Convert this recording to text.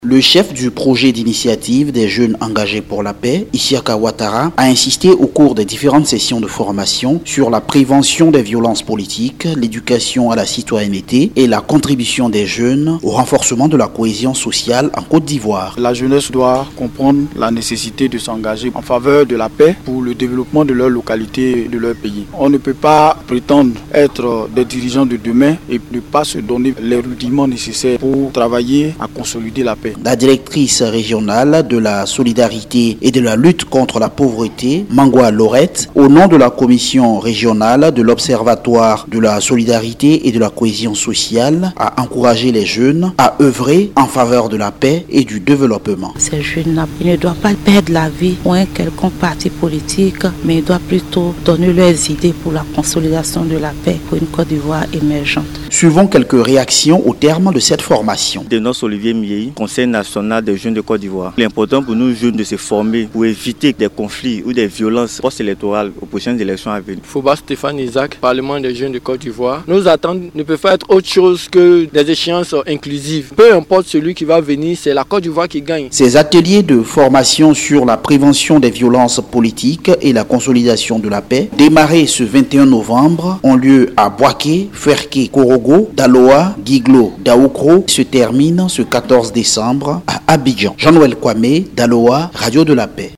Le chef du projet d'initiative des jeunes engagés pour la paix, Isiaka Ouattara, a insisté au cours des différentes sessions de formation sur la prévention des violences politiques, l'éducation à la citoyenneté et la contribution des jeunes au renforcement de la cohésion sociale en Côte d'Ivoire. La jeunesse doit comprendre la nécessité de s'engager en faveur de la paix pour le développement de leur localité et de leur pays. On ne peut pas prétendre être des dirigeants de demain et ne pas se donner les rudiments nécessaires pour travailler à consolider la paix. La directrice régionale de la solidarité et de la lutte contre la pauvreté, Mangwa Lorette, au nom de la commission régionale de l'Observatoire de la solidarité et de la cohésion sociale, a encouragé les jeunes à œuvrer en faveur de la paix et du développement. Ces jeunes-là, ils ne doivent pas perdre la vie pour un quelconque parti politique, mais ils doivent plutôt donner leurs idées pour la consolidation de la paix pour une Côte d'Ivoire émergente. Suivons quelques réactions au terme de cette formation. De notre Olivier Miei, Conseil national des jeunes de Côte d'Ivoire. Il est important pour nous jeunes de se former pour éviter des conflits ou des violences post-électorales aux prochaines élections à venir. Fouba Stéphane Isaac, Parlement des jeunes de Côte d'Ivoire. Nos attentes ne peuvent pas être autre chose que des échéances inclusives. Peu importe celui qui va venir, c'est la Côte d'Ivoire qui gagne. Ces ateliers de formation sur la prévention des violences politiques et la consolidation de la paix, démarrés ce 21 novembre, ont lieu à Boaké, Ferké, Korogo, Daloa, Guiglo, Daoukro, se terminent ce 14 décembre à Abidjan. Jean-Noël Kwame, Daloa, Radio de la Paix.